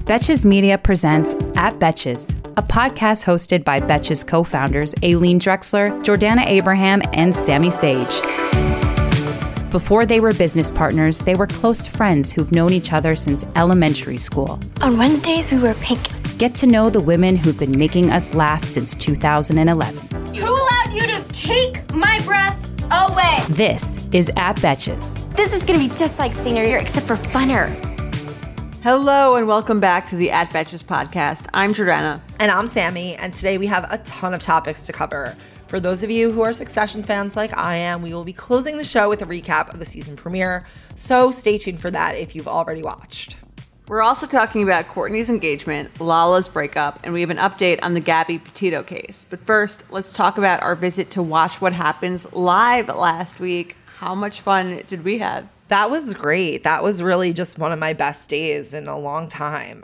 Betches Media presents At Betches, a podcast hosted by Betches co-founders Aileen Drexler, Jordana Abraham, and Sammy Sage. Before they were business partners, they were close friends who've known each other since elementary school. On Wednesdays, we wear pink. Get to know the women who've been making us laugh since 2011. Who allowed you to take my breath away? This is At Betches. This is gonna be just like senior year, except for funner. Hello and welcome back to the At Betches podcast. I'm Jordana. And I'm Sammy, and today we have a ton of topics to cover. For those of you who are Succession fans like I am, we will be closing the show with a recap of the season premiere, so stay tuned for that if you've already watched. We're also talking about Courtney's engagement, Lala's breakup, and we have an update on the Gabby Petito case. But first, let's talk about our visit to Watch What Happens live last week. How much fun did we have? That was great. That was really just one of my best days in a long time.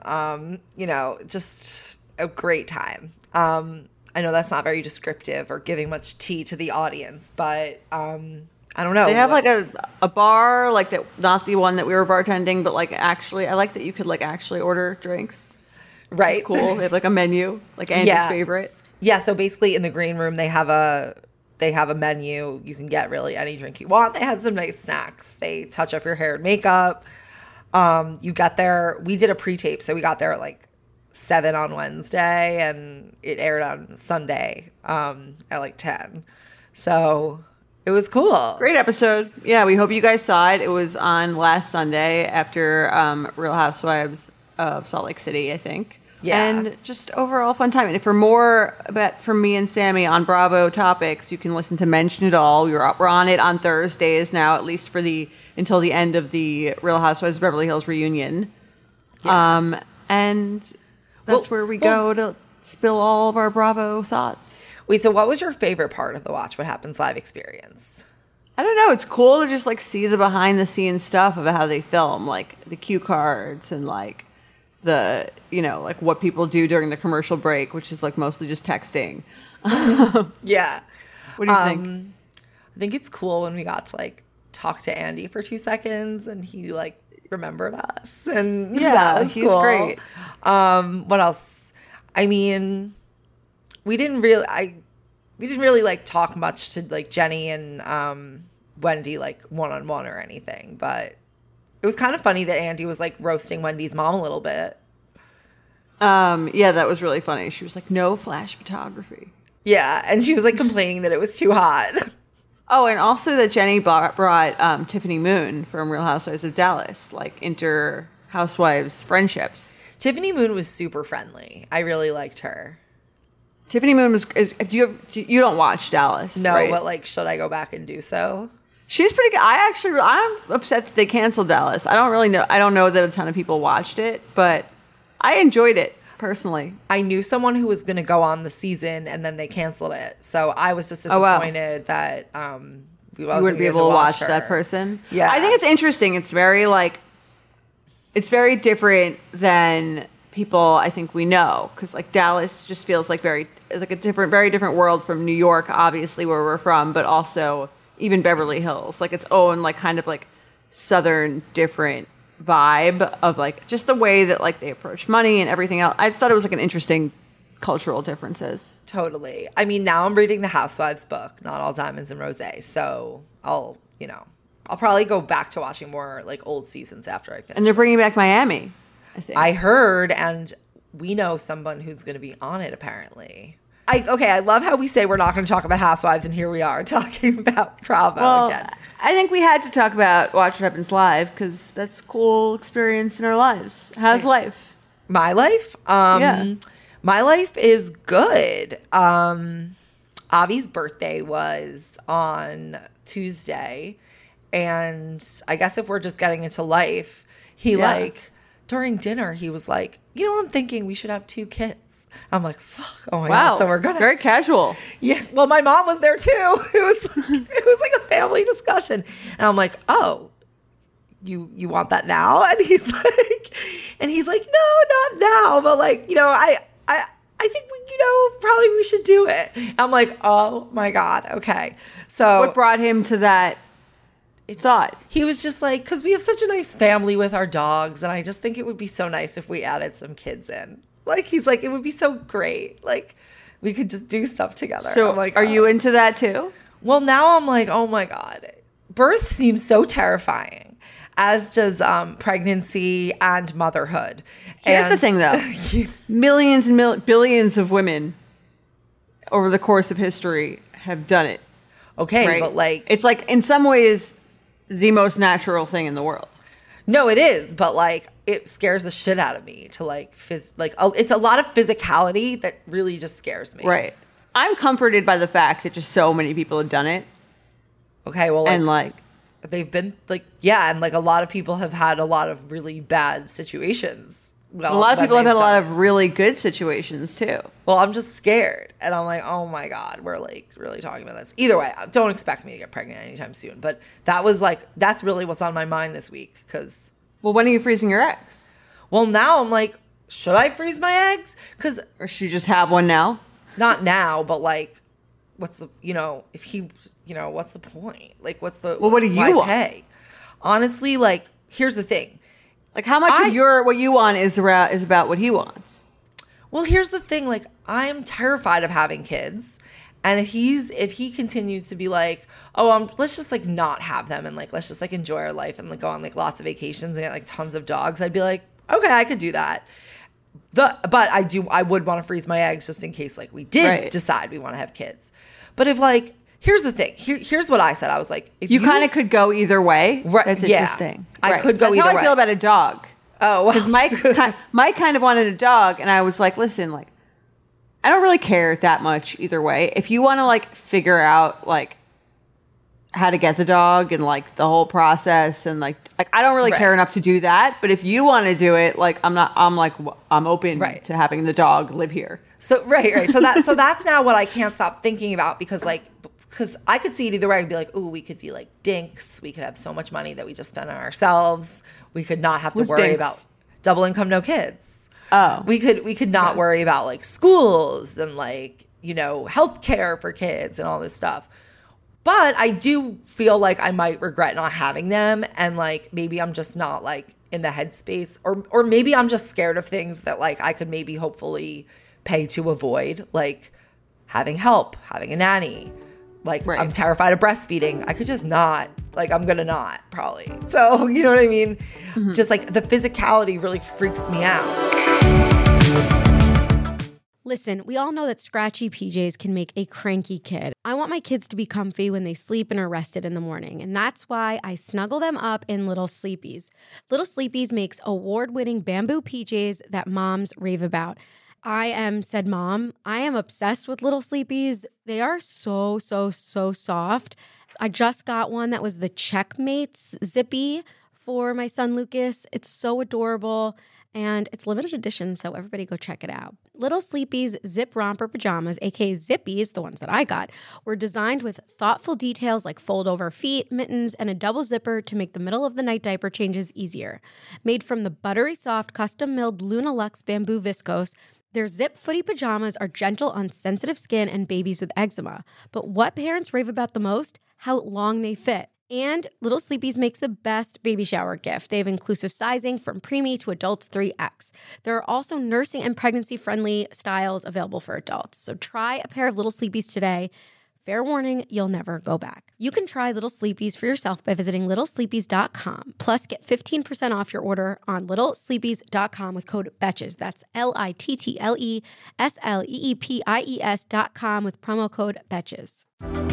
Just a great time. I know that's not very descriptive or giving much tea to the audience, but I don't know. They have like a bar, like that, not the one that we were bartending, but like actually, I like that you could like actually order drinks. Right. It's cool. They have like a menu, like Andy's favorite. Yeah. So basically, in the green room, they have a menu. You can get really any drink you want. They had some nice snacks. They touch up your hair and makeup. You got there. We did a pre-tape, so we got there at like 7 on Wednesday, and it aired on Sunday at like 10. So it was cool. Great episode. Yeah, we hope you guys saw it. It was on last Sunday after Real Housewives of Salt Lake City, I think. Yeah. And just overall fun time. And for more about from me and Sammy on Bravo topics, you can listen to Mention It All. We're on it on Thursdays now, at least until the end of the Real Housewives of Beverly Hills reunion. Yeah. And that's where we go to spill all of our Bravo thoughts. Wait, so what was your favorite part of the Watch What Happens live experience? I don't know. It's cool to just like see the behind the scenes stuff of how they film, like the cue cards and like the, like what people do during the commercial break, which is like mostly just texting. Yeah. What do you think? I think it's cool when we got to like talk to Andy for 2 seconds and he like remembered us, and that was he's cool. great. What else? I mean, we didn't really like talk much to like Jenny and Wendy like one-on-one or anything, but it was kind of funny that Andy was like roasting Wendy's mom a little bit. Yeah, that was really funny. She was like, no flash photography. Yeah, and she was like complaining that it was too hot. Oh, and also that Jenny brought Tiffany Moon from Real Housewives of Dallas, like inter-housewives friendships. Tiffany Moon was super friendly. I really liked her. Tiffany Moon you don't watch Dallas, No, right? but like, should I go back and do so? She's pretty good. I'm upset that they canceled Dallas. I don't know that a ton of people watched it, but I enjoyed it personally. I knew someone who was going to go on the season, and then they canceled it. So I was just disappointed that you wouldn't be able to watch that person. Yeah, I think it's interesting. It's very different than people I think we know, because like Dallas just feels like very different world from New York, obviously where we're from, but also even Beverly Hills, like its own like kind of like southern different vibe of like just the way that like they approach money and everything else. I thought it was like an interesting cultural differences. Totally. I mean, now I'm reading the Housewives book, Not All Diamonds and Rosé, so I'll probably go back to watching more like old seasons after I finish. And they're bringing back Miami, I think. I heard, and we know someone who's going to be on it apparently. I love how we say we're not going to talk about Housewives, and here we are talking about Bravo again. I think we had to talk about Watch What Happens Live because that's a cool experience in our lives. How's life? My life? Yeah. My life is good. Avi's birthday was on Tuesday, and I guess if we're just getting into life, during dinner, he was like, I'm thinking we should have 2 kids. I'm like, fuck. Oh my God. So we're gonna very casual. Yeah. Well, my mom was there too. It was like a family discussion. And I'm like, oh, you want that now? And he's like, no, not now. But like, I think probably we should do it. I'm like, oh my God. Okay. So what brought him to that thought. He was just like, because we have such a nice family with our dogs, and I just think it would be so nice if we added some kids in. Like, he's like, it would be so great. Like, we could just do stuff together. So I'm like, are you into that too? Well, now I'm like, oh my God. Birth seems so terrifying, as does pregnancy and motherhood. Here's the thing, though. Millions and billions of women over the course of history have done it. Okay, right? but like... It's like, in some ways, the most natural thing in the world. No, it is, but like, it scares the shit out of me to like, it's a lot of physicality that really just scares me. Right. I'm comforted by the fact that just so many people have done it. Okay, well, and like they've been like, yeah, and like a lot of people have had a lot of really bad situations. Well, a lot of people have had a lot of really good situations too. Well, I'm just scared, and I'm like, oh my God, we're like really talking about this. Either way, don't expect me to get pregnant anytime soon. But that's really what's on my mind this week. Because, well, when are you freezing your eggs? Well, now I'm like, should I freeze my eggs? Or should you just have one now? Not now, but like, what's the, if he, what's the point? Like, what's the, well, what do you want? Pay? Honestly, like, here's the thing. Like, how much of what you want is about what he wants? Well, here's the thing. Like, I am terrified of having kids. And if he continues to be like, oh, let's just like not have them. And like, let's just like enjoy our life and like go on like lots of vacations and get like tons of dogs. I'd be like, okay, I could do that. But I would want to freeze my eggs just in case like we did decide we want to have kids. But if like, here's the thing. Here's what I said. I was like, if you kind of could go either way. Right. That's interesting. I could go either way. That's how I feel about a dog. Oh, because Mike kind of wanted a dog, and I was like, listen, like, I don't really care that much either way. If you want to like figure out like how to get the dog and like the whole process and like I don't really care enough to do that. But if you want to do it, like I'm open to having the dog live here. So right. So that's now what I can't stop thinking about because I could see it either way. I'd be like, ooh, we could be like dinks. We could have so much money that we just spend on ourselves. We could not have to worry about double income, no kids. Oh, we could not worry about like schools and like, healthcare for kids and all this stuff. But I do feel like I might regret not having them. And like, maybe I'm just not like in the headspace or maybe I'm just scared of things that like I could maybe hopefully pay to avoid, like having help, having a nanny. Like, I'm terrified of breastfeeding. I could just not. Like, I'm going to not, probably. So, you know what I mean? Mm-hmm. Just, like, the physicality really freaks me out. Listen, we all know that scratchy PJs can make a cranky kid. I want my kids to be comfy when they sleep and are rested in the morning, and that's why I snuggle them up in Little Sleepies. Little Sleepies makes award-winning bamboo PJs that moms rave about. I am obsessed with Little Sleepies. They are so, so, so soft. I just got one that was the Checkmates Zippy for my son Lucas. It's so adorable, and it's limited edition, so everybody go check it out. Little Sleepies Zip Romper Pajamas, aka Zippies, the ones that I got, were designed with thoughtful details like fold-over feet, mittens, and a double zipper to make the middle-of-the-night diaper changes easier. Made from the buttery soft, custom-milled Luna Luxe bamboo viscose, their zip footy pajamas are gentle on sensitive skin and babies with eczema. But what parents rave about the most? How long they fit. And Little Sleepies makes the best baby shower gift. They have inclusive sizing from preemie to adults 3X. There are also nursing and pregnancy-friendly styles available for adults. So try a pair of Little Sleepies today. Fair warning, you'll never go back. You can try Little Sleepies for yourself by visiting littlesleepies.com. Plus, get 15% off your order on littlesleepies.com with code BETCHES. That's LITTLESLEEPIES.com with promo code BETCHES.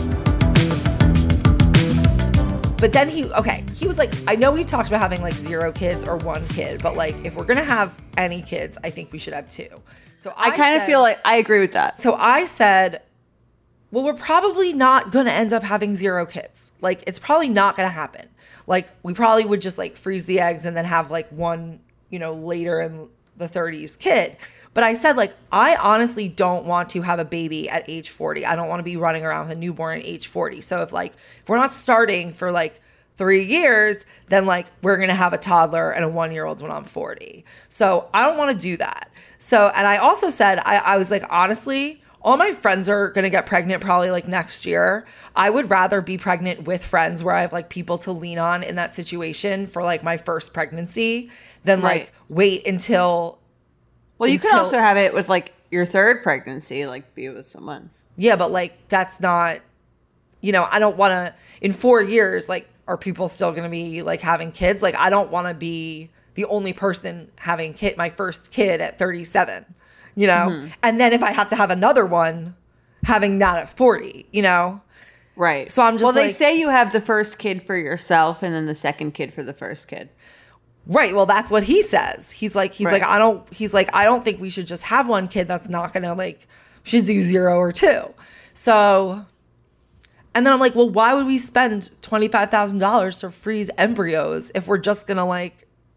But then he was like, I know we talked about having like 0 kids or 1 kid, but like if we're going to have any kids, I think we should have 2. So I kind of feel like I agree with that. So I said, well, we're probably not going to end up having 0 kids. Like, it's probably not going to happen. Like, we probably would just, like, freeze the eggs and then have, like, one, later in the 30s kid. But I said, like, I honestly don't want to have a baby at age 40. I don't want to be running around with a newborn at age 40. So if we're not starting for, like, 3 years, then, like, we're going to have a toddler and a 1-year-old when I'm 40. So I don't want to do that. So, and I also said, I was like, honestly, all my friends are going to get pregnant probably like next year. I would rather be pregnant with friends where I have like people to lean on in that situation for like my first pregnancy than Right. like wait until. Well, you could also have it with like your third pregnancy, like be with someone. Yeah, but like that's not, I don't want to, in 4 years, like, are people still going to be like having kids? Like, I don't want to be the only person having my first kid at 37, And then if I have to have another one, having that at 40, Right. So I'm just well, they like- say you have the first kid for yourself and then the second kid for the first kid. Right. Well, that's what he says. He's like, Right. I don't think we should just have one kid that's not going to we should do 0 or 2. So, and then I'm like, well, why would we spend $25,000 to freeze embryos if we're just going to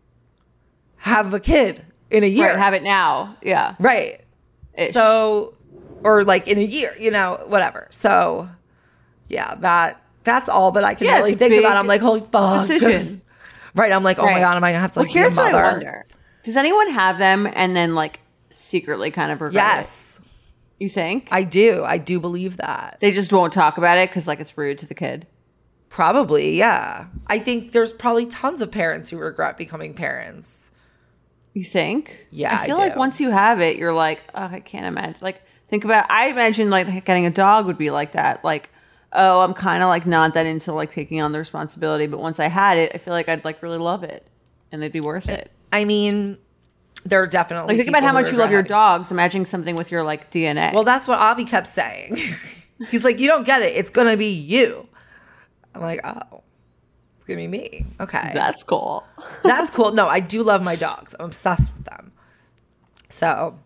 have a kid in a year? Right, have it now. Yeah. Right. Ish. So, or in a year, whatever. So, yeah, that's all that I can Yeah, really it's a think big about. I'm like, holy fuck. decision. Right. I'm like, oh my Right. God, am I going to have to Well, be a here's what I mother? wonder. Does anyone have them and then secretly kind of regret Yes, it? You think? I do. I do believe that. They just won't talk about it because it's rude to the kid. Probably, yeah. I think there's probably tons of parents who regret becoming parents. You think? Yeah, I feel I like do. once you have it, you're like, oh, I can't imagine. I imagine getting a dog would be like that. Oh, I'm kind of not that into taking on the responsibility, but once I had it, I feel like I'd really love it, and it'd be worth it. I mean, there are definitely Think about people how who much you love regret your having- dogs. Imagine something with your DNA. Well, that's what Avi kept saying. He's like, you don't get it. It's going to be you. I'm like, oh, it's going to be me. Okay. that's cool. That's cool. No, I do love my dogs. I'm obsessed with them. So,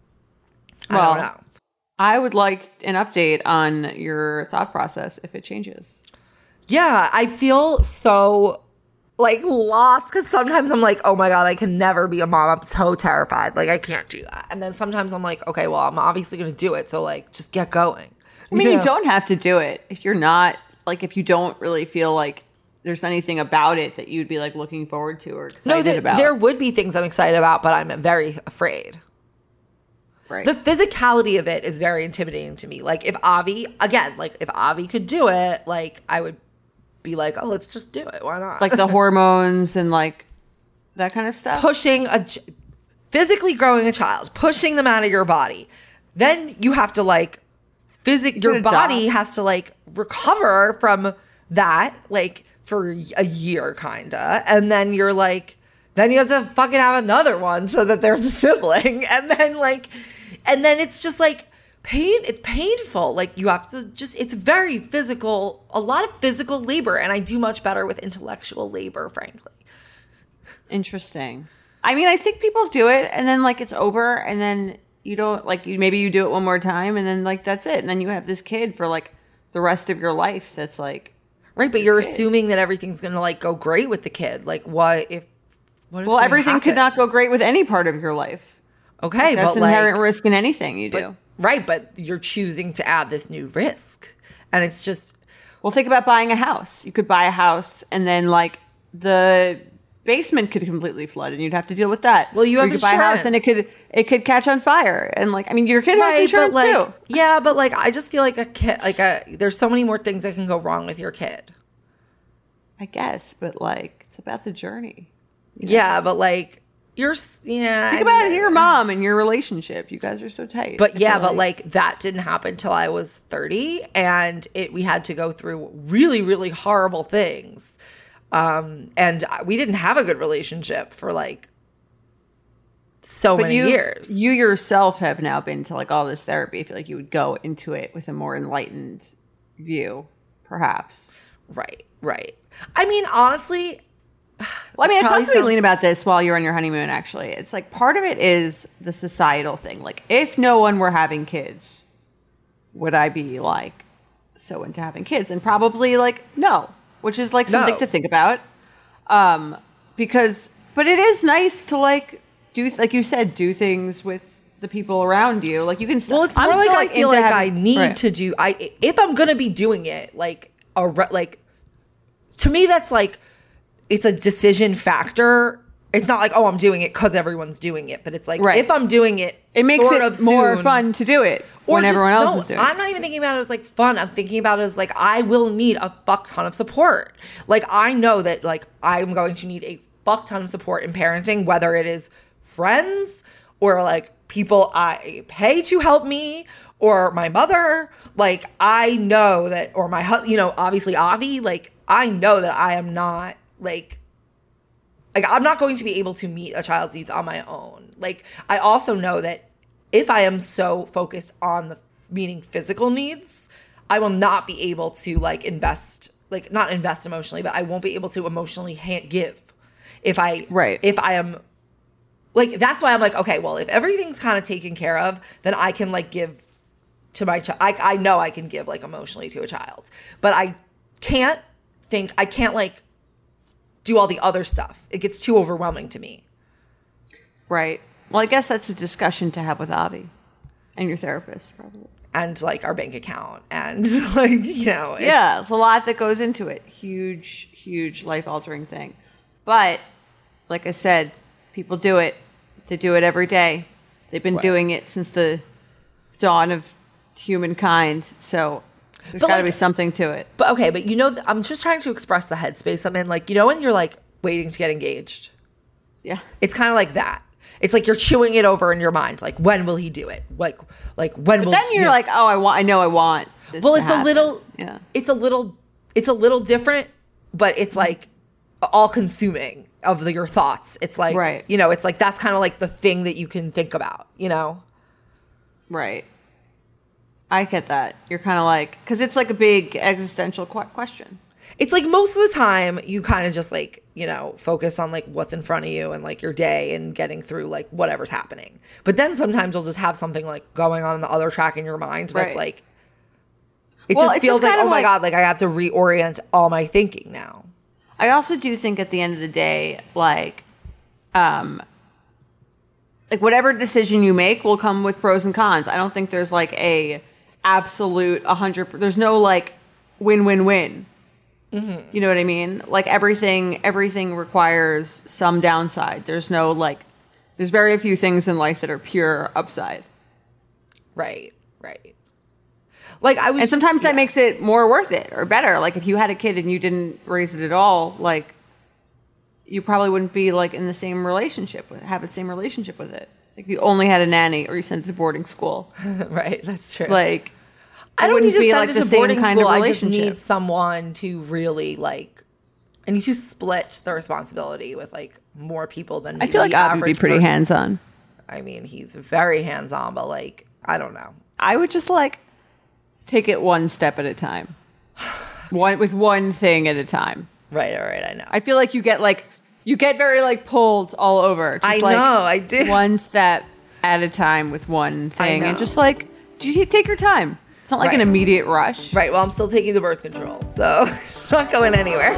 I don't know. I would like an update on your thought process if it changes. Yeah, I feel so lost because sometimes I'm like, oh my God, I can never be a mom. I'm so terrified. I can't do that. And then sometimes I'm like, okay, well, I'm obviously going to do it. So just get going. I mean, you don't have to do it if you're not if you don't really feel like there's anything about it that you'd be looking forward to or excited about. There would be things I'm excited about, but I'm very afraid. Right. The physicality of it is very intimidating to me. If Avi, again, if Avi could do it, I would be like, oh, let's just do it. Why not? the hormones and that kind of stuff. Pushing physically growing a child, pushing them out of your body. Then you have to your body has to recover from that for a year kinda. And then you're then you have to fucking have another one so that there's a sibling. And then it's just pain. It's painful. You have to it's very physical, a lot of physical labor. And I do much better with intellectual labor, frankly. Interesting. I mean, I think people do it and then it's over and then you don't maybe you do it one more time and then that's it. And then you have this kid for the rest of your life that's right. But you're assuming that everything's going to go great with the kid. What if well, everything could not go great with any part of your life. Okay, That's but inherent risk in anything you do. Right, but you're choosing to add this new risk. And it's just... Well, think about buying a house. You could buy a house and then the basement could completely flood and you'd have to deal with that. Well, you Or have could buy a house and it could catch on fire. And your kid has insurance too. Yeah, but I just feel like a kid, there's so many more things that can go wrong with your kid. I guess, but it's about the journey. Yeah, but you're Think about it, your mom and your relationship. You guys are so tight. But I yeah, feel but that didn't happen till I was 30 and we had to go through really, really horrible things. And we didn't have a good relationship for so many years. You yourself have now been to all this therapy. I feel like you would go into it with a more enlightened view, perhaps. Right. I mean, honestly, well, I talked to Eileen about this while you were on your honeymoon, actually. It's part of it is the societal thing. If no one were having kids, would I be so into having kids? And probably no, which is something to think about. But it is nice to do, you said, do things with the people around you. You can well, it's more I feel I need to do, if I'm going to be doing it, to me, that's it's a decision factor it's not like, oh, I'm doing it because everyone's doing it. But it's like, Right. if I'm doing it, It makes sort it of more soon, fun to do it when everyone else is doing it. I'm not even thinking about it as like fun. I'm thinking about it as like, I will need a fuck ton of support. Like, I know that like I'm going to need a fuck ton of support in parenting, whether it is friends or like people I pay to help me or my mother. Like, I know that, or my husband, obviously Avi, like, I know that I am not like I'm not going to be able to meet a child's needs on my own. Like, I also know that if I am so focused on the meeting physical needs, I will not be able to like not invest emotionally, but I won't be able to emotionally give if I am like, that's why I'm like, okay, well, if everything's kind of taken care of, then I can like give to my child. I know I can give like emotionally to a child, but I can't like do all the other stuff. It gets too overwhelming to me. Right. Well, I guess that's a discussion to have with Avi and your therapist, probably. And like our bank account and like, it's a lot that goes into it. Huge, huge life altering thing. But like I said, people do it. They do it every day. They've been doing it since the dawn of humankind. So there's got to be something to it. But okay, but I'm just trying to express the headspace I'm in. Like, when you're like waiting to get engaged. Yeah. It's kind of like that. It's like you're chewing it over in your mind. Like, when will he do it? Like when will? Then you're like, oh, I want. This well, to it's happen. a little. Yeah. It's a little different, but it's like all consuming of your thoughts. It's like, right. It's like that's kind of like the thing that you can think about. Right. I get that. You're kind of like, because it's like a big existential question. It's like most of the time you kind of just like, focus on like what's in front of you and like your day and getting through like whatever's happening. But then sometimes you'll just have something like going on in the other track in your mind that's like, it just feels like, oh my God, like I have to reorient all my thinking now. I also do think at the end of the day, like whatever decision you make will come with pros and cons. I don't think there's like a absolute 100. There's no like win-win-win. Mm-hmm. You know what I mean? Like everything requires some downside. There's very few things in life that are pure upside. Right. Like and sometimes that makes it more worth it or better. Like if you had a kid and you didn't raise it at all, like you probably wouldn't be like in the same have the same relationship with it. Like if you only had a nanny or you sent it to boarding school. Right, that's true. Like I don't need to send it to boarding school. I just need someone to really like. I need to split the responsibility with like more people than. I feel like Avi would be pretty hands-on. I mean, he's very hands-on, but like I don't know. I would just like take it one step at a time, with one thing at a time. Right. All right. I know. I feel like you get very like pulled all over. Just I do. One step at a time with one thing, and just like you take your time. It's not like an immediate rush. Right. Well, I'm still taking the birth control, so it's not going anywhere.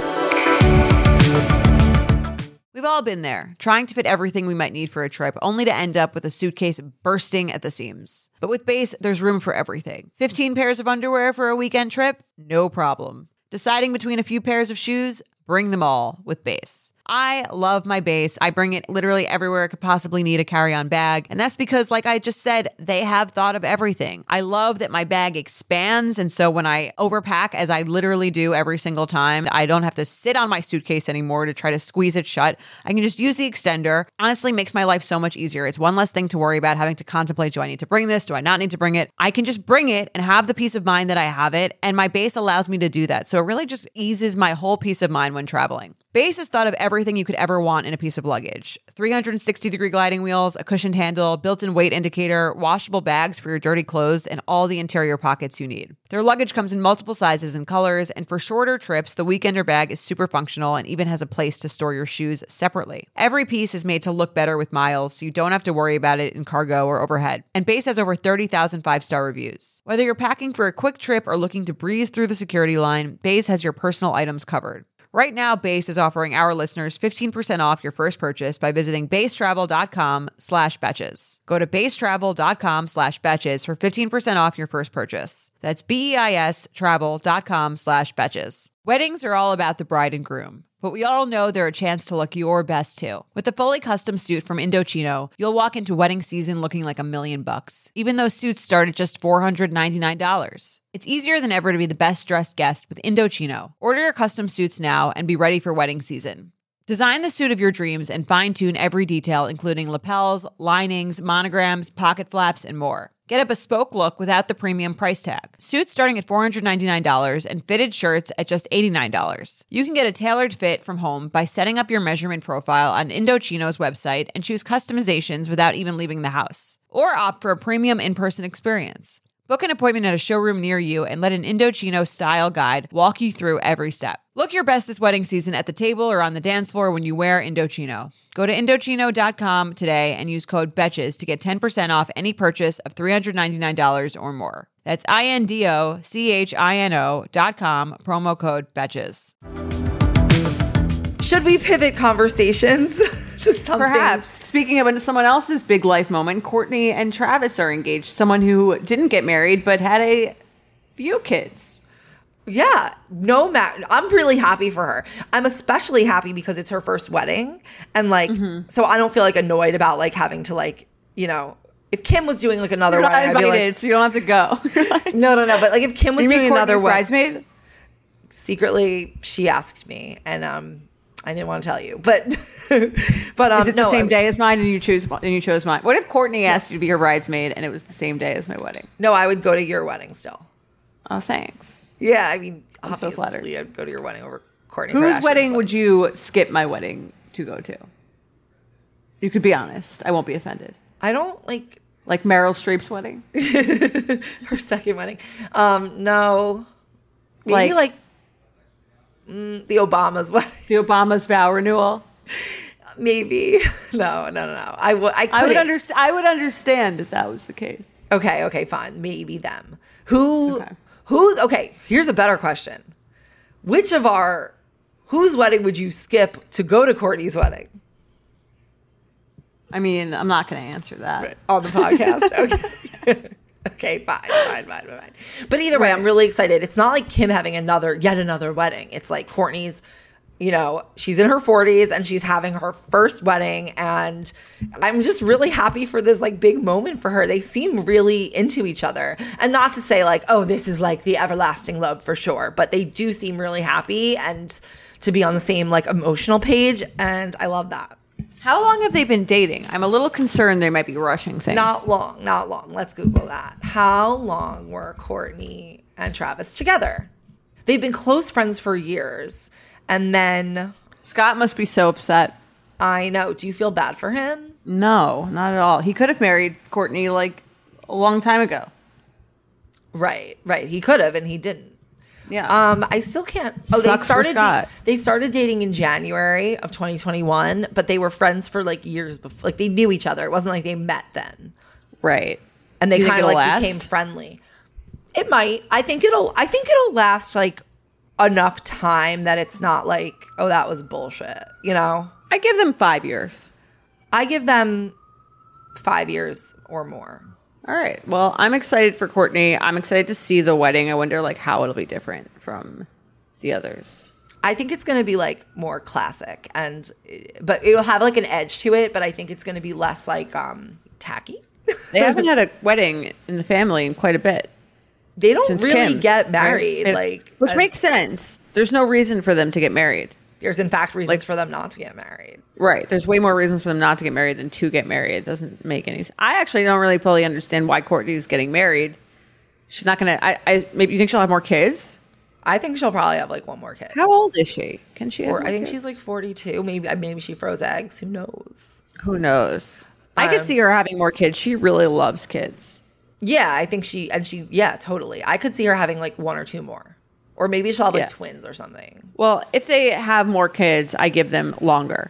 We've all been there, trying to fit everything we might need for a trip, only to end up with a suitcase bursting at the seams. But with Base, there's room for everything. 15 pairs of underwear for a weekend trip? No problem. Deciding between a few pairs of shoes? Bring them all with Base. I love my Base. I bring it literally everywhere I could possibly need a carry-on bag. And that's because, like I just said, they have thought of everything. I love that my bag expands. And so when I overpack, as I literally do every single time, I don't have to sit on my suitcase anymore to try to squeeze it shut. I can just use the extender. Honestly, makes my life so much easier. It's one less thing to worry about having to contemplate, do I need to bring this? Do I not need to bring it? I can just bring it and have the peace of mind that I have it. And my Base allows me to do that. So it really just eases my whole peace of mind when traveling. Base has thought of everything you could ever want in a piece of luggage. 360-degree gliding wheels, a cushioned handle, built-in weight indicator, washable bags for your dirty clothes, and all the interior pockets you need. Their luggage comes in multiple sizes and colors, and for shorter trips, the Weekender bag is super functional and even has a place to store your shoes separately. Every piece is made to look better with miles, so you don't have to worry about it in cargo or overhead. And Base has over 30,000 five-star reviews. Whether you're packing for a quick trip or looking to breeze through the security line, Base has your personal items covered. Right now, Base is offering our listeners 15% off your first purchase by visiting basetravel.com/betches. Go to basetravel.com/betches for 15% off your first purchase. That's BEIS travel.com/betches. Weddings are all about the bride and groom, but we all know they're a chance to look your best too. With a fully custom suit from Indochino, you'll walk into wedding season looking like $1,000,000, even though suits start at just $499. It's easier than ever to be the best dressed guest with Indochino. Order your custom suits now and be ready for wedding season. Design the suit of your dreams and fine-tune every detail, including lapels, linings, monograms, pocket flaps, and more. Get a bespoke look without the premium price tag. Suits starting at $499 and fitted shirts at just $89. You can get a tailored fit from home by setting up your measurement profile on Indochino's website and choose customizations without even leaving the house. Or opt for a premium in-person experience. Book an appointment at a showroom near you and let an Indochino style guide walk you through every step. Look your best this wedding season at the table or on the dance floor when you wear Indochino. Go to Indochino.com today and use code BETCHES to get 10% off any purchase of $399 or more. That's INDOCHINO.com, promo code BETCHES. Should we pivot conversations to something? Perhaps. Speaking of someone else's big life moment, Courtney and Travis are engaged. Someone who didn't get married but had a few kids. Yeah, no matter. I'm really happy for her. I'm especially happy because it's her first wedding. And like, so I don't feel like annoyed about like having to like, you know, if Kim was doing like another You're not wedding, I'd be invited, like, so you don't have to go. no. But like if Kim was doing another wedding, bridesmaid? Secretly, she asked me and I didn't want to tell you, but Is it the same day as mine and you chose mine? What if Courtney asked you to be her bridesmaid and it was the same day as my wedding? No, I would go to your wedding still. Oh, thanks. Yeah, I mean, I'm so flattered. obviously, I'd go to your wedding over Courtney Whose Kardashian's wedding would you skip my wedding to go to? You could be honest. I won't be offended. I don't like Meryl Streep's wedding? her second wedding. No, maybe like the Obama's wedding. The Obama's vow renewal? Maybe. No. I would understand if that was the case. Okay, fine. Maybe them. Who's okay, here's a better question. Whose wedding would you skip to go to Courtney's wedding? I mean, I'm not going to answer that. Right. On the podcast. Okay. Okay, fine. But either way, I'm really excited. It's not like Kim having yet another wedding. It's like Courtney's, you know, she's in her 40s and she's having her first wedding, and I'm just really happy for this like big moment for her. They seem really into each other, and not to say like, oh, this is like the everlasting love for sure, but they do seem really happy and to be on the same like emotional page, and I love that. How long have they been dating? I'm a little concerned they might be rushing things. Not long. Let's Google that. How long were Courtney and Travis together? They've been close friends for years. And then Scott must be so upset. I know. Do you feel bad for him? No, not at all. He could have married Courtney like a long time ago. Right. He could have, and he didn't. Yeah. I still can't. Sucks for Scott. They started dating in January of 2021, but they were friends for like years before. Like they knew each other. It wasn't like they met then. Right. And they kind of like last? became friendly. It might. I think it'll last like enough time that it's not like, oh, that was bullshit, you know? I give them 5 years. I give them 5 years or more. All right. Well, I'm excited for Courtney. I'm excited to see the wedding. I wonder like how it'll be different from the others. I think it's going to be like more classic, but it'll have like an edge to it, but I think it's going to be less like tacky. They haven't had a wedding in the family in quite a bit. They don't Since really Kim's, get married, which makes sense. There's no reason for them to get married. There's in fact reasons for them not to get married. Right. There's way more reasons for them not to get married than to get married. It doesn't make any sense. I actually don't really fully understand why Courtney's getting married. She's not gonna. Maybe you think she'll have more kids? I think she'll probably have like one more kid. How old is she? Can she? Have I think kids? she's like 42. Maybe she froze eggs. Who knows? Who knows? I could see her having more kids. She really loves kids. Yeah, I think yeah, totally. I could see her having like one or two more. Or maybe she'll have like twins or something. Well, if they have more kids, I give them longer.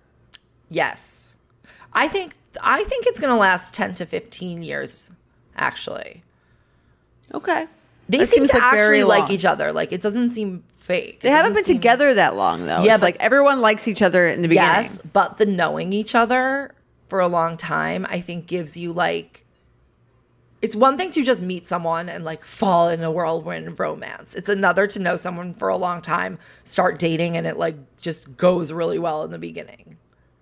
Yes. I think it's going to last 10 to 15 years, actually. Okay. They seem to actually like each other. Like, it doesn't seem fake. They haven't been together that long, though. Yeah, it's like everyone likes each other in the beginning. Yes, but the knowing each other for a long time, I think gives you like it's one thing to just meet someone and like fall in a whirlwind of romance. It's another to know someone for a long time, start dating, and it like just goes really well in the beginning.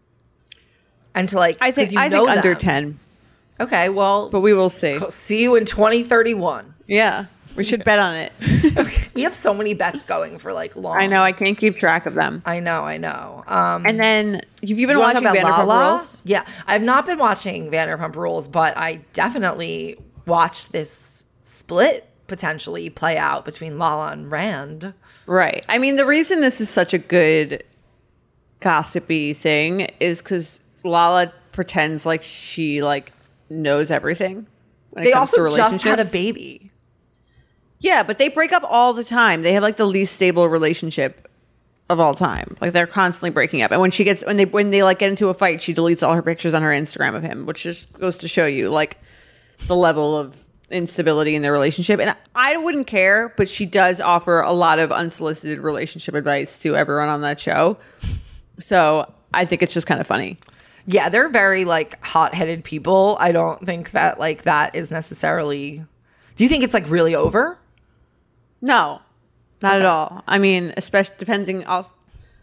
And to like, I think you know under them. 10, Okay, well, but we will see. see you in 2031. Yeah, we should bet on it. We have so many bets going for like long. I know, I can't keep track of them. I know. And then, have you been You wanna watching talk about Vanderpump Lala? Rules? Yeah, I've not been watching Vanderpump Rules, but I definitely watched this split potentially play out between Lala and Rand. Right. I mean, the reason this is such a good gossipy thing is because Lala pretends like she like knows everything. When They it comes to also just had a relationships. baby. Yeah, but they break up all the time. They have like the least stable relationship of all time. Like they're constantly breaking up. And when they like get into a fight, she deletes all her pictures on her Instagram of him, which just goes to show you like the level of instability in their relationship. And I wouldn't care, but she does offer a lot of unsolicited relationship advice to everyone on that show. So I think it's just kind of funny. Yeah, they're very like hot-headed people. I don't think that like that is necessarily. Do you think it's like really over? No, not at all. I mean, especially depending also.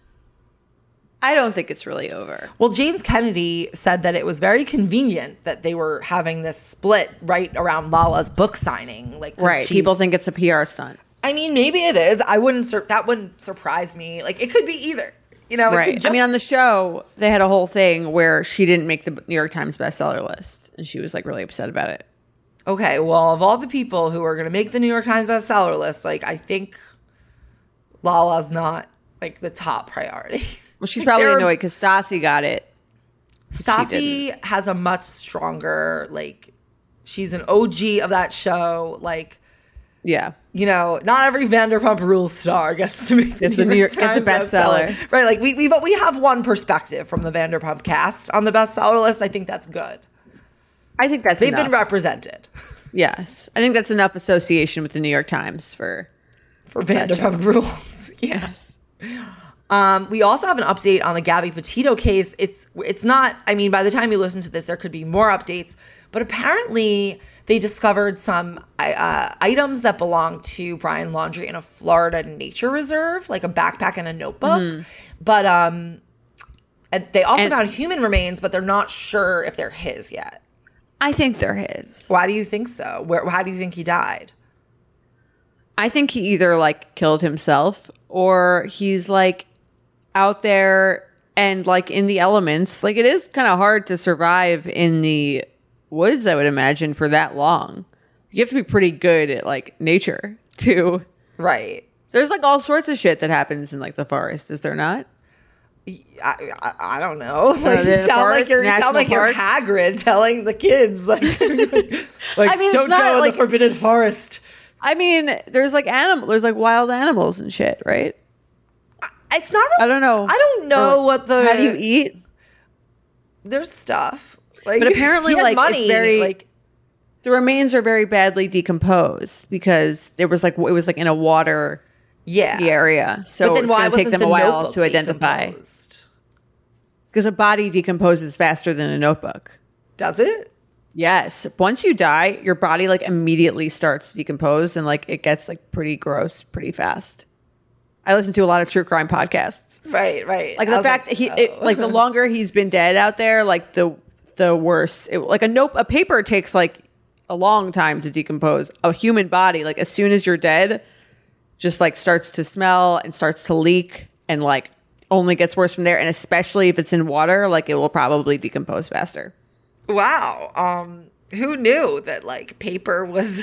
I don't think it's really over. Well, James Kennedy said that it was very convenient that they were having this split right around Lala's book signing. Like, 'cause Right. People think it's a PR stunt. I mean, maybe it is. That wouldn't surprise me. Like, it could be either. You know, it Right. could just, I mean, on the show, they had a whole thing where she didn't make the New York Times bestseller list, and she was like really upset about it. okay. Well, of all the people who are going to make the New York Times bestseller list, like, I think Lala's not like the top priority. Well, she's probably annoyed because Stassi got it. Stassi has a much stronger, like, she's an OG of that show. Like, Yeah. you know, not every Vanderpump Rules star gets to make the It's a New York- it's a bestseller. Right, like we have one perspective from the Vanderpump cast on the bestseller list. I think that's good. I think that's They've enough. been represented Yes. I think that's enough association with the New York Times for Vanderpump Rules. Yes. We also have an update on the Gabby Petito case. It's not, I mean, by the time you listen to this, there could be more updates, but apparently they discovered some items that belong to Brian Laundrie in a Florida nature reserve, like a backpack and a notebook. Mm-hmm. But and they also found human remains, but they're not sure if they're his yet. I think they're his. Why do you think so? How do you think he died? I think he either like killed himself or he's like out there and like in the elements. Like it is kind of hard to survive in the woods, I would imagine, for that long. You have to be pretty good at like nature too. Right. There's like all sorts of shit that happens in like the forest, is there not? I don't know. Like, the you sound like forest, you're national Hagrid telling the kids like, I mean, it's don't not go in like- the forbidden forest. I mean, there's like there's like wild animals and shit, right? It's not. I don't know. I don't know what the. How do you eat? There's stuff. Like, But apparently, he had like money. it's very like the remains are very badly decomposed because it was like in a water yeah. area, so But then it's why going to take wasn't them the a while notebook to identify. decomposed? Because a body decomposes faster than a notebook. Does it? Yes, once you die, your body like immediately starts to decompose and like it gets like pretty gross pretty fast. I listen to a lot of true crime podcasts. Right. Like the fact that like the longer he's been dead out there, like the worse. Like a paper takes like a long time to decompose. A human body, like as soon as you're dead, just like starts to smell and starts to leak and like only gets worse from there. And especially if it's in water, like it will probably decompose faster. Wow. Who knew that like paper was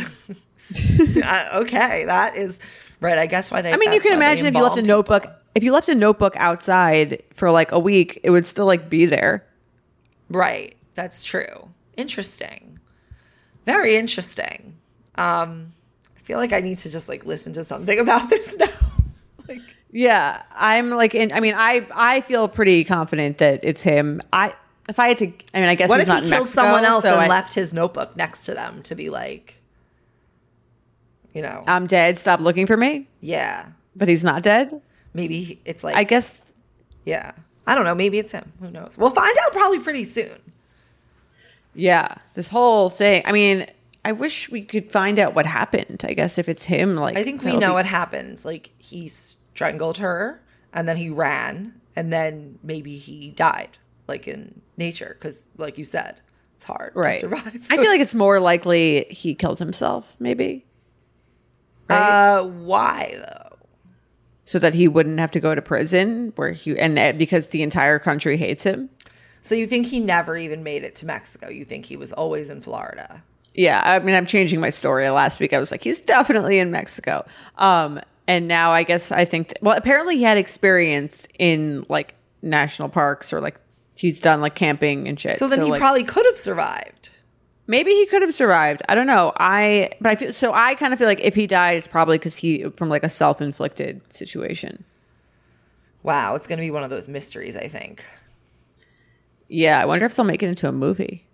okay? That is right. I guess why they. I mean, you can imagine if you left a notebook. If you left a notebook outside for like a week, it would still like be there. Right. That's true. Interesting. Very interesting. I feel like I need to just like listen to something about this now. Like, Yeah, I'm like, I feel pretty confident that it's him. If I had to, I mean, I guess what he's if not he in killed Mexico, someone else so and left his notebook next to them to be like, you know, I'm dead. Stop looking for me. yeah, But he's not dead. maybe it's like, I guess. yeah, I don't know, maybe it's him. Who knows? We'll find out probably pretty soon. Yeah, this whole thing. I mean, I wish we could find out what happened. I guess if it's him, like I think we know what happened. Like he strangled her and then he ran and then maybe he died, like in nature, because like you said, it's hard to survive. I feel like it's more likely he killed himself, maybe. Right? Why though? So that he wouldn't have to go to prison, and because the entire country hates him. So you think he never even made it to Mexico? You think he was always in Florida? Yeah, I mean, I'm changing my story. Last week I was like, he's definitely in Mexico. And now I think, well, apparently he had experience in like national parks, or like he's done like camping and shit. So then he probably could have survived. Maybe he could have survived. I don't know. I kind of feel like if he died, it's probably because from like a self-inflicted situation. Wow, it's going to be one of those mysteries, I think. Yeah, I wonder if they'll make it into a movie.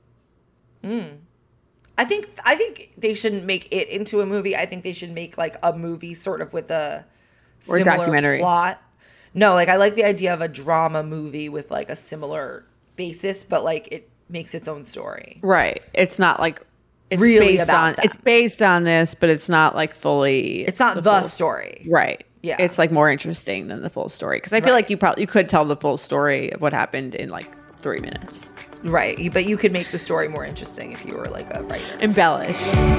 I think they shouldn't make it into a movie. I think they should make like a movie sort of with a similar documentary plot. No, like I like the idea of a drama movie with like a similar basis, but like it makes its own story. Right. It's not like it's really based about on that. It's based on this, but it's not like fully. It's not the story. Right. Yeah. It's like more interesting than the full story, because I feel like you could tell the full story of what happened in like 3 minutes. Right. But you could make the story more interesting if you were like a writer. Embellish.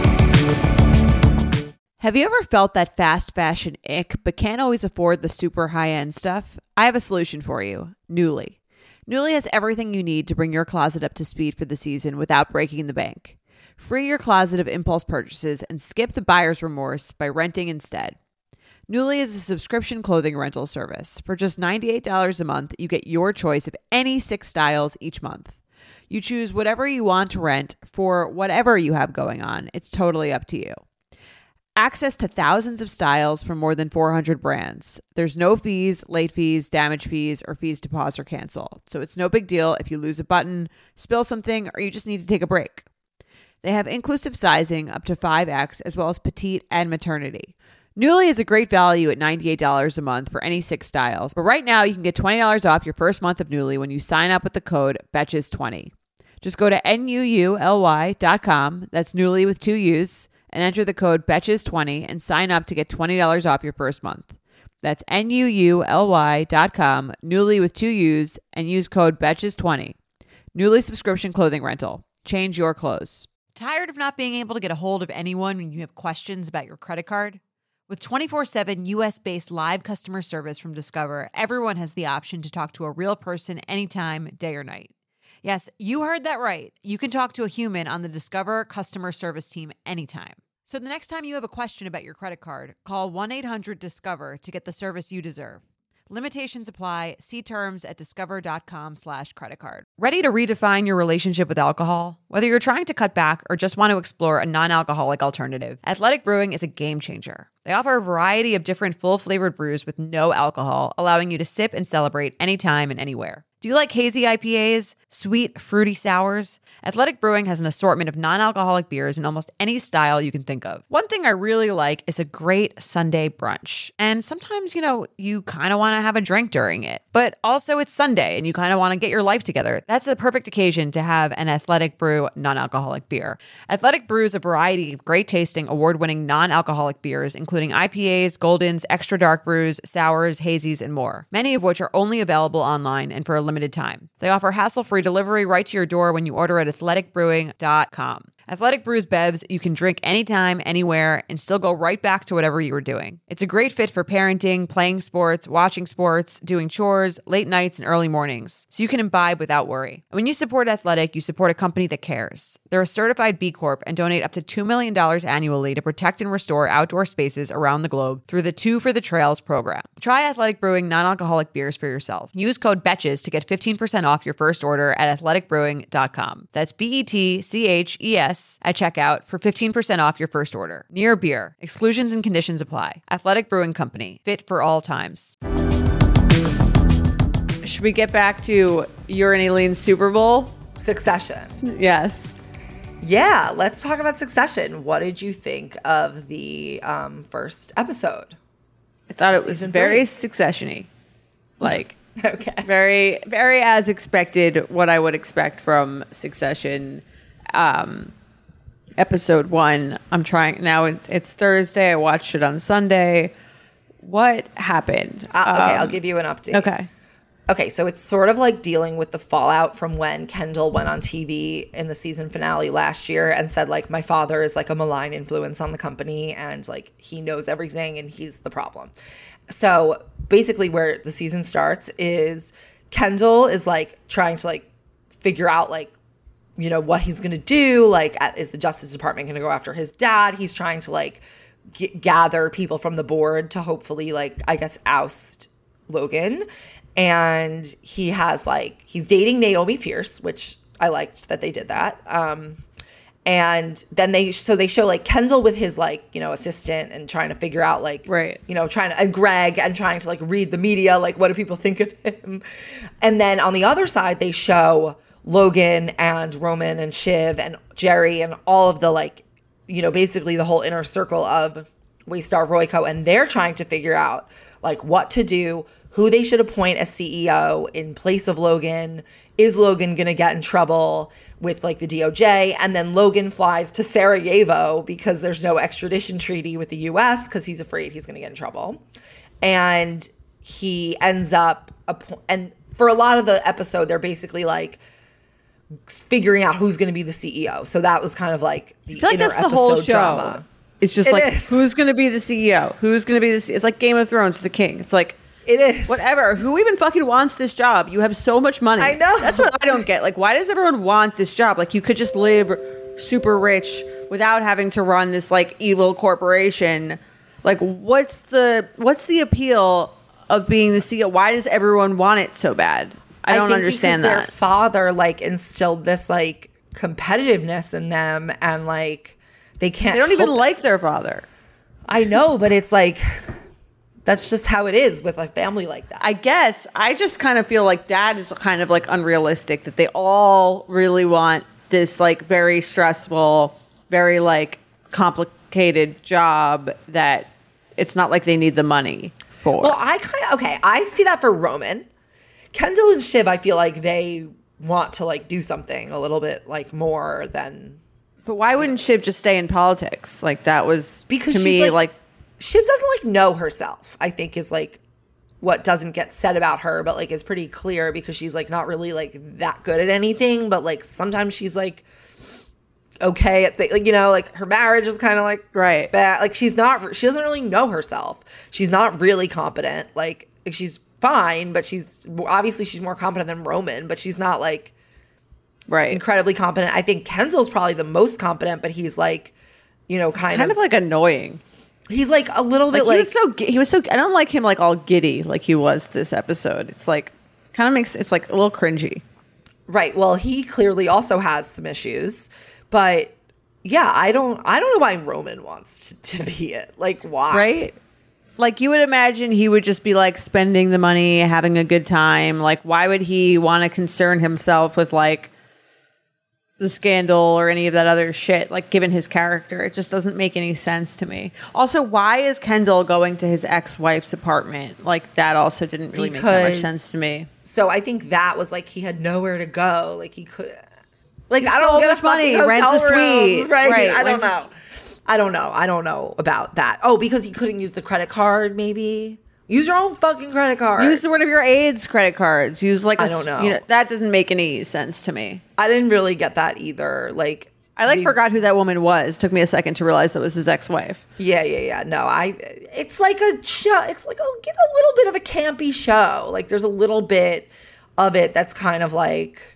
Have you ever felt that fast fashion ick but can't always afford the super high-end stuff? I have a solution for you. Nuuly. Nuuly has everything you need to bring your closet up to speed for the season without breaking the bank. Free your closet of impulse purchases and skip the buyer's remorse by renting instead. Nuuly is a subscription clothing rental service. For just $98 a month, you get your choice of any 6 styles each month. You choose whatever you want to rent for whatever you have going on. It's totally up to you. Access to thousands of styles from more than 400 brands. There's no fees, late fees, damage fees, or fees to pause or cancel. So it's no big deal if you lose a button, spill something, or you just need to take a break. They have inclusive sizing up to 5X, as well as petite and maternity. Nuuly is a great value at $98 a month for any 6 styles. But right now, you can get $20 off your first month of Nuuly when you sign up with the code BETCHES20. Just go to NUULY.com, that's Nuuly with 2 U's, and enter the code BETCHES20 and sign up to get $20 off your first month. That's NUULY.com, Nuuly with 2 U's, and use code BETCHES20. Nuuly subscription clothing rental. Change your clothes. Tired of not being able to get a hold of anyone when you have questions about your credit card? With 24/7 US-based live customer service from Discover, everyone has the option to talk to a real person anytime, day or night. Yes, you heard that right. You can talk to a human on the Discover customer service team anytime. So the next time you have a question about your credit card, call 1-800-DISCOVER to get the service you deserve. Limitations apply. See terms at discover.com/creditcard. Ready to redefine your relationship with alcohol? Whether you're trying to cut back or just want to explore a non-alcoholic alternative, Athletic Brewing is a game changer. They offer a variety of different full-flavored brews with no alcohol, allowing you to sip and celebrate anytime and anywhere. Do you like hazy IPAs, sweet, fruity sours? Athletic Brewing has an assortment of non-alcoholic beers in almost any style you can think of. One thing I really like is a great Sunday brunch. And sometimes, you kind of want to have a drink during it. But also it's Sunday and you kind of want to get your life together. That's the perfect occasion to have an Athletic Brew non-alcoholic beer. Athletic brews a variety of great tasting, award-winning non-alcoholic beers, including IPAs, Goldens, extra dark brews, sours, hazies, and more. Many of which are only available online and for a limited time. They offer hassle-free delivery right to your door when you order at athleticbrewing.com. Athletic Brews Bevs you can drink anytime, anywhere, and still go right back to whatever you were doing. It's a great fit for parenting, playing sports, watching sports, doing chores, late nights, and early mornings, so you can imbibe without worry. And when you support Athletic, you support a company that cares. They're a certified B Corp and donate up to $2 million annually to protect and restore outdoor spaces around the globe through the 2 for the Trails program. Try Athletic Brewing non-alcoholic beers for yourself. Use code BETCHES to get 15% off your first order at athleticbrewing.com. That's BETCHES at checkout for 15% off your first order. Near Beer. Exclusions and conditions apply. Athletic Brewing Company. Fit for all times. Should we get back to your and Aileen's Super Bowl? Succession. Yes. Yeah, let's talk about Succession. What did you think of the first episode? I thought it was Season very 3. Succession-y. Like, Okay. very, very as expected, what I would expect from Succession. episode 1. I'm trying now. It's Thursday. I watched it on Sunday. What happened? Okay, I'll give you an update. Okay, so it's sort of like dealing with the fallout from when Kendall went on TV in the season finale last year and said, like, my father is like a malign influence on the company and like he knows everything and he's the problem. So basically where the season starts is Kendall is like trying to like figure out like, you know, what he's going to do. Like, is the Justice Department going to go after his dad? He's trying to like gather people from the board to hopefully like, I guess, oust Logan. And he has like, he's dating Naomi Pierce, which I liked that they did that. And then they show like Kendall with his like, you know, assistant and trying to figure out like, right, you know, and Greg and trying to like read the media, like what do people think of him? And then on the other side, they show Logan and Roman and Shiv and Jerry and all of the like, you know, basically the whole inner circle of Waystar Royco, and they're trying to figure out like what to do, who they should appoint as CEO in place of Logan. Is Logan going to get in trouble with like the DOJ? And then Logan flies to Sarajevo because there's no extradition treaty with the US because he's afraid he's going to get in trouble. And he ends up, and for a lot of the episode, they're basically like figuring out who's going to be the CEO. So that was kind of like the I feel like inner that's the whole episode show. drama. It's just who's going to be the CEO? Who's going to be the CEO? It's like Game of Thrones, the king. It's like, it is. Whatever. Who even fucking wants this job? You have so much money. I know. That's what I don't get. Like, why does everyone want this job? Like, you could just live super rich without having to run this like evil corporation. Like, what's the appeal of being the CEO? Why does everyone want it so bad? I don't understand that. Their father like instilled this like competitiveness in them, and like they don't even like their father. I know, but it's like that's just how it is with a family like that. I guess I just kind of feel like that is kind of like unrealistic, that they all really want this like very stressful, very like complicated job that it's not like they need the money for. Well, I see that for Roman. Kendall and Shiv, I feel like they want to like do something a little bit like more than. But why wouldn't Shiv just stay in politics? Like that was because to me like Shiv doesn't like know herself, I think is like what doesn't get said about her, but like is pretty clear because she's like not really like that good at anything, but like sometimes she's like okay at like, you know, like her marriage is kind of like right bad. Like she doesn't really know herself. She's not really competent. Like she's fine, but she's more competent than Roman, but she's not like right incredibly competent. I think Kendall's probably the most competent, but he's like, you know, kind of like annoying. He's like a little bit like he was so I don't like him like all giddy like he was this episode. It's like kind of makes it's like a little cringy. Right. Well, he clearly also has some issues, but yeah, I don't know why Roman wants to be it. Like why? Right? Like you would imagine he would just be like spending the money, having a good time. Like why would he want to concern himself with like the scandal or any of that other shit, like given his character? It just doesn't make any sense to me. Also, why is Kendall going to his ex-wife's apartment? Like that also didn't really make that much sense to me. So I think that was like he had nowhere to go. Like he could like I don't get money, rent a suite. Right. I don't know about that. Oh, because he couldn't use the credit card, maybe. Use your own fucking credit card. Use one of your aide's credit cards. Use like I don't know. You know. That doesn't make any sense to me. I didn't really get that either. Like I forgot who that woman was. Took me a second to realize that was his ex-wife. Yeah. No, it's like a show. It's like a little bit of a campy show. Like there's a little bit of it that's kind of like,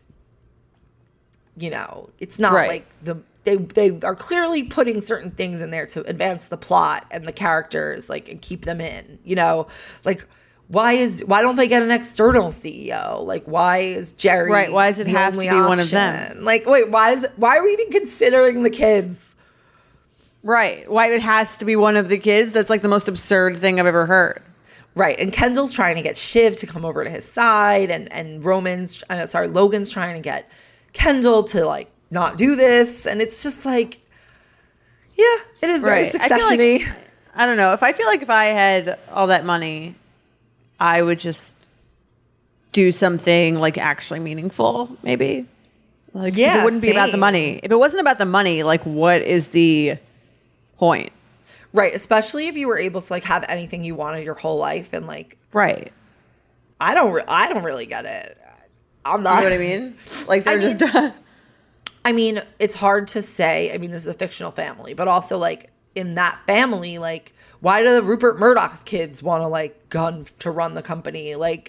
you know, it's not like they are clearly putting certain things in there to advance the plot and the characters, like, and keep them in, you know, like why don't they get an external CEO? Like, why is Jerry right? Why does it have to be option? One of them? Like, wait, why are we even considering the kids? Right. Why it has to be one of the kids? That's like the most absurd thing I've ever heard. Right. And Kendall's trying to get Shiv to come over to his side, and Logan's trying to get Kendall to like not do this, and it's just like, yeah, it is very Succession-y. I don't know. If I had all that money, I would just do something like actually meaningful, maybe. Like, 'cause Yeah, it wouldn't be about the same. money. If it wasn't about the money, like, what is the point? Right, especially if you were able to like have anything you wanted your whole life, and like Right. I don't really get it. I'm You not. know what I mean? Like, they're mean- just... I mean, it's hard to say. I mean, this is a fictional family, but also like in that family, like why do the Rupert Murdoch's kids want to like gun to run the company? Like,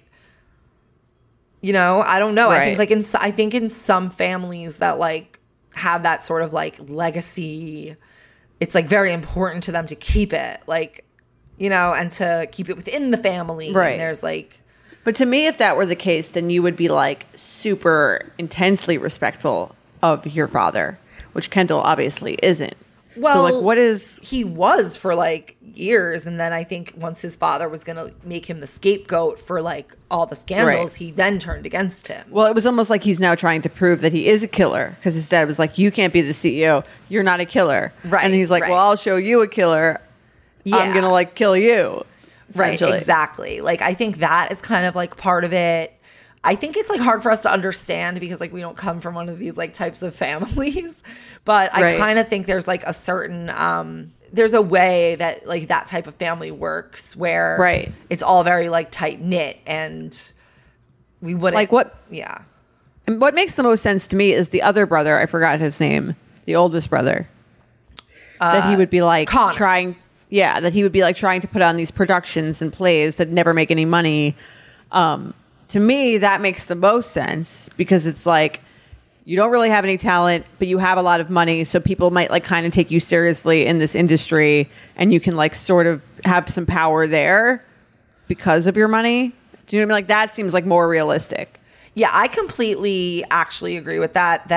you know, I don't know. Right. I think in some families that like have that sort of like legacy, it's like very important to them to keep it, like, you know, and to keep it within the family. Right. And there's like, But to me, if that were the case, then you would be like super intensely respectful of your father, which Kendall obviously isn't. well, so like, what is... he was for like years, and then I think once his father was gonna make him the scapegoat for like all the scandals, Right. he then turned against him. Well, it was almost like he's now trying to prove that he is a killer, because his dad was like, you can't be the CEO. You're not a killer. Right, And he's like, right. well, I'll show you a killer. Yeah. I'm going to like kill you. Right, essentially. exactly. Like I think that is kind of like part of it. I think it's like hard for us to understand because like we don't come from one of these like types of families. But I Right. kind of think there's like a certain there's a way that like that type of family works where Right. it's all very like tight knit, and we wouldn't Like what... yeah. And what makes the most sense to me is the other brother. I forgot his name. The oldest brother. That he would be like Connor. that he would be like trying to put on these productions and plays that never make any money. To me, that makes the most sense, because it's like, you don't really have any talent, but you have a lot of money. So people might like kind of take you seriously in this industry, and you can like sort of have some power there because of your money. Do you know what I mean? Like, that seems like more realistic. Yeah, I completely actually agree with that.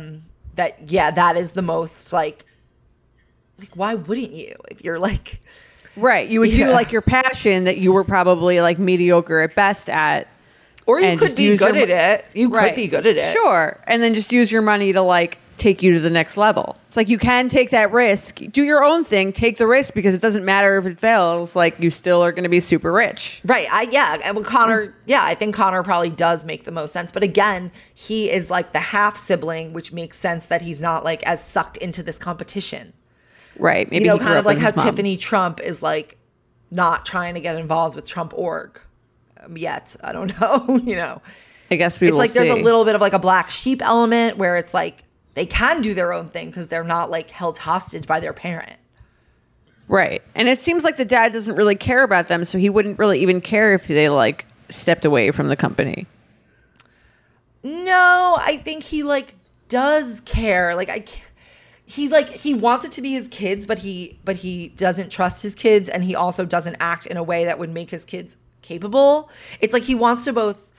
That is the most like why wouldn't you if you're like Right. You would do Yeah. like your passion that you were probably like mediocre at best at. or you and could just be use good your at it. You Right. could be good at it. Sure. And then just use your money to like take you to the next level. It's like, you can take that risk, do your own thing, take the risk, because it doesn't matter if it fails, like you still are going to be super rich. Right. And with Connor, I think Connor probably does make the most sense. But again, he is like the half sibling, which makes sense that he's not like as sucked into this competition. Right. Maybe You know, he grew kind up of like with how his mom. Tiffany Trump is like not trying to get involved with Trump org yet. I don't know. You know, I guess we it's will like there's see. a little bit of like a black sheep element where it's like they can do their own thing because they're not like held hostage by their parent. Right. And it seems like the dad doesn't really care about them, so he wouldn't really even care if they like stepped away from the company. No, I think he like does care. He wants it to be his kids, but he doesn't trust his kids, and he also doesn't act in a way that would make his kids capable. It's like he wants to both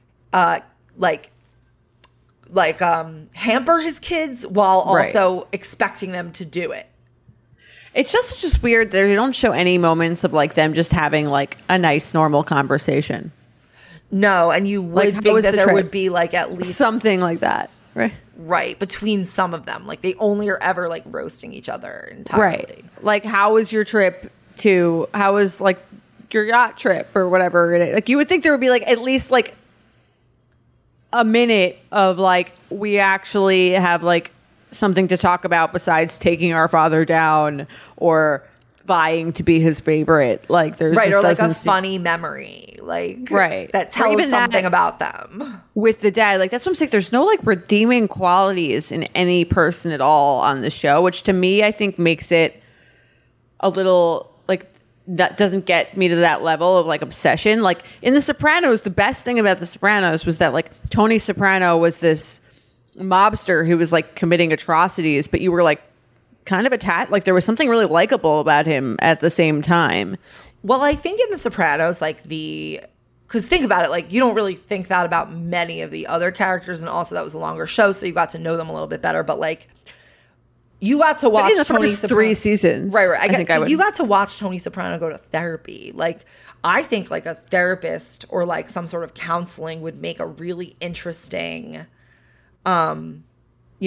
hamper his kids while also expecting them to do it. It's just weird. They don't show any moments of like them just having like a nice normal conversation. No, and you would Like, how think was that the there trip? would be like at least Something like that. Right. right, between some of them. Like they only are ever like roasting each other entirely. Right. Like, how was your trip how was like your yacht trip or whatever it is? Like, you would think there would be like at least like a minute of like, we actually have like something to talk about besides taking our father down or vying to be his favorite. Like, there's Right, just or like a doesn't seem- funny memory, like Right. that Or tells even something that- about them. with the dad. Like, that's what I'm saying. There's no like redeeming qualities in any person at all on the show, which to me, I think makes it a little like, that doesn't get me to that level of like obsession. Like in The Sopranos, the best thing about The Sopranos was that like Tony Soprano was this mobster who was like committing atrocities, but you were like kind of attached. Like, there was something really likable about him at the same time. Well, I think in The Sopranos, like because think about it, like you don't really think that about many of the other characters, and also that was a longer show, so you got to know them a little bit better. But like, you got to watch in the Tony first Soprano. 3 seasons, Right. I think I would. You got to watch Tony Soprano go to therapy. Like, I think like a therapist or like some sort of counseling would make a really interesting,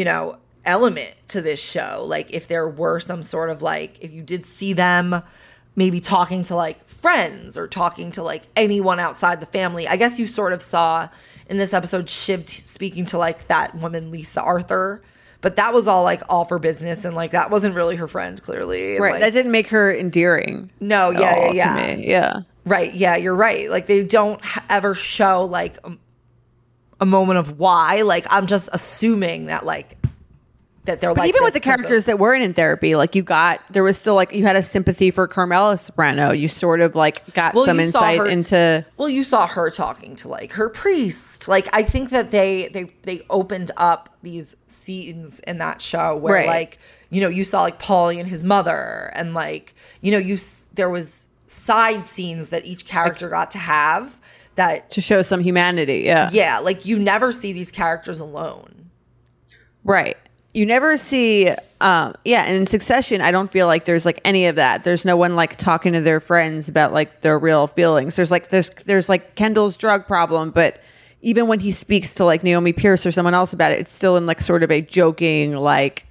element to this show. Like, if there were some sort of like, if you did see them maybe talking to like friends or talking to like anyone outside the family. I guess you sort of saw in this episode Shiv speaking to like that woman Lisa Arthur, but that was all like all for business, and like that wasn't really her friend, clearly. And, Right. like, That didn't make her endearing. no, at all yeah. To me. Yeah. Right. Yeah, you're right. Like they don't ever show like a moment of why. Like I'm just assuming that like that they're But like even with this the characters that weren't in therapy, like there was still like, you had a sympathy for Carmela Soprano. You sort of like got some you saw insight her- into. Well, you saw her talking to like her priest. Like I think that they opened up these scenes in that show where Right. like, you know, you saw like Paulie and his mother, and like, you know, there was side scenes that each character got to have that To show some humanity. Yeah. yeah, like you never see these characters alone. Right. You never see, and in Succession, I don't feel like there's like any of that. There's no one like talking to their friends about like their real feelings. There's like Kendall's drug problem, but even when he speaks to like Naomi Pierce or someone else about it, it's still in like sort of a joking, like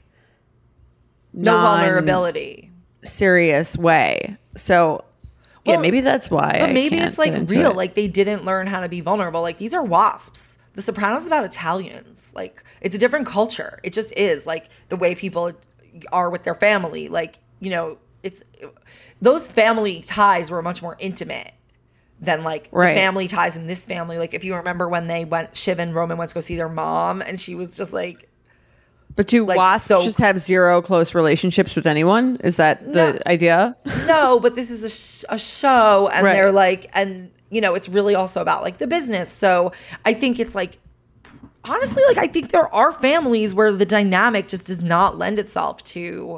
No vulnerability. serious way. So yeah, Well, maybe that's why. But I maybe can't it's like get into real. it. Like they didn't learn how to be vulnerable. Like these are WASPs. The Sopranos is about Italians. Like it's a different culture. It just is like the way people are with their family. Like, you know, those family ties were much more intimate than like Right. the family ties in this family. Like if you remember when Shiv and Roman went to go see their mom, and she was just like, But do like, wasps so- just have zero close relationships with anyone? Is that the idea? no, but this is a show, and Right. they're like, and you know, it's really also about like the business. So I think it's like, honestly, like I think there are families where the dynamic just does not lend itself to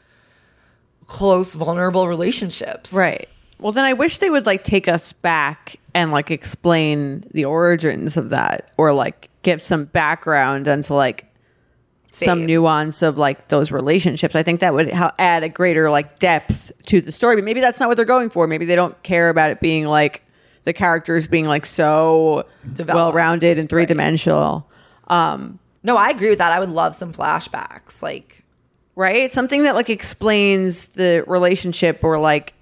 close, vulnerable relationships. Right. Well, then I wish they would like take us back and like explain the origins of that, or like give some background into like some Same. nuance of like those relationships. I think that would add a greater like depth to the story. But maybe that's not what they're going for. Maybe they don't care about it being like the characters being like so Developed. well-rounded and three-dimensional. No, I agree with that. I would love some flashbacks. Like, Right? Something that like explains the relationship, or like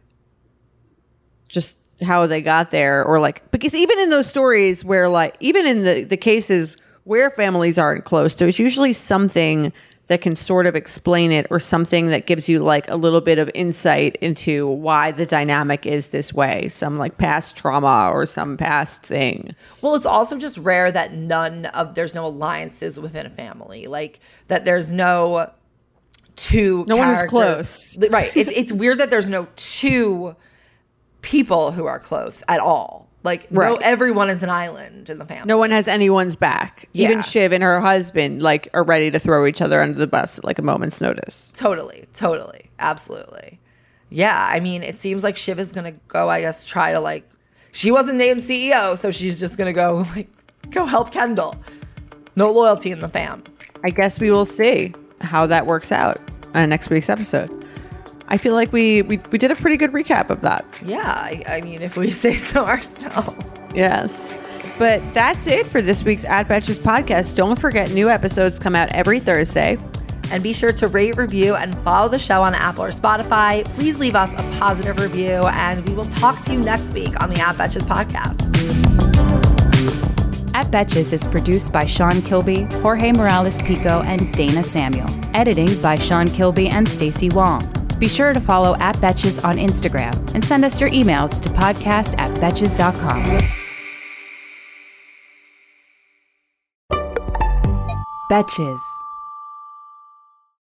just how they got there, or like, because even in those stories where like, even in the cases where families aren't close, there's usually something that can sort of explain it, or something that gives you like a little bit of insight into why the dynamic is this way, some like past trauma or some past thing. well, it's also just rare that there's no alliances within a family. Like that there's no two No one who's characters. close. Right. It's weird that there's no two people who are close at all. Like no, Right. everyone is an island in the family. No one has anyone's back. Yeah. Even Shiv and her husband like are ready to throw each other under the bus at like a moment's notice. Totally. Absolutely. Yeah. I mean, it seems like Shiv is gonna go, I guess, try to like, she wasn't named CEO, so she's just gonna go help Kendall. No loyalty in the fam. I guess we will see how that works out on next week's episode. I feel like we did a pretty good recap of that. Yeah, I mean, if we say so ourselves. Yes. But that's it for this week's At Betches podcast. Don't forget, new episodes come out every Thursday. And be sure to rate, review, and follow the show on Apple or Spotify. Please leave us a positive review, and we will talk to you next week on the At Betches podcast. At Betches is produced by Sean Kilby, Jorge Morales Pico, and Dana Samuel. Editing by Sean Kilby and Stacey Wong. Be sure to follow At Betches on Instagram and send us your emails to podcast@betches.com. Betches.